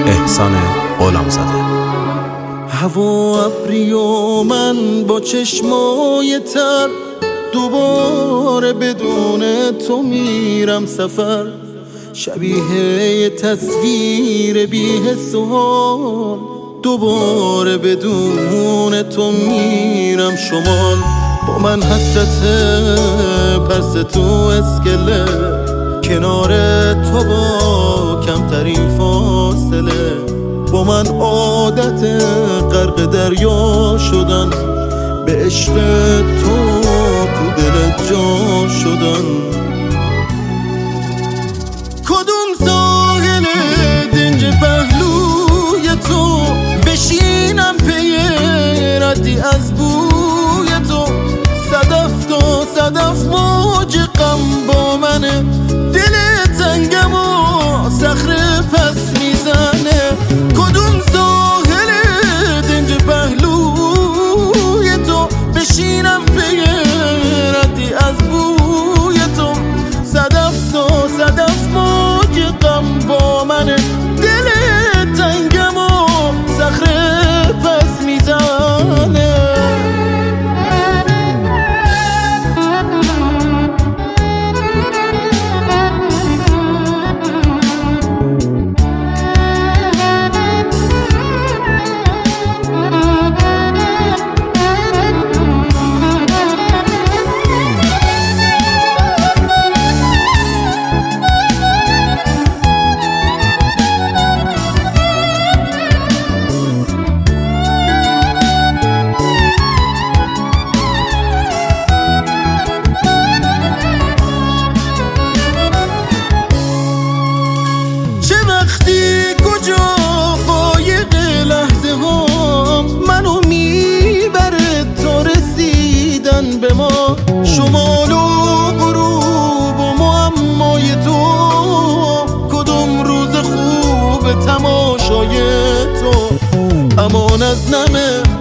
احسان غلامزاده. هوا ابری و من با چشمای تر، دوباره بدون تو میرم سفر. شبیه یه تصویر بی حس و حال، دوباره بدون تو میرم شمال. با من حسرت پرس تو اسکله، کنار تو با کمترین فاصله. با من عادت غرق دریا شدن، به عشق تو دل جا شدن. کدوم ساحل دنج پهلوی تو بشینم پی ردی از بوی تو. صدف تا صدف موج غم با منه، دل تنگم و صخره پس میزنه. کدوم ساحل دنج پهلوی تو بشینم پی ردی از بوی تو. صدف تا صدف موج غم با منه، دل تنگم و صخره پس میزنه. کجا قایق لحظه ها منو میبره تا رسیدن به ما. شمال و غروب و معمای تو، کدوم روز خوب تماشای تو. امان از نم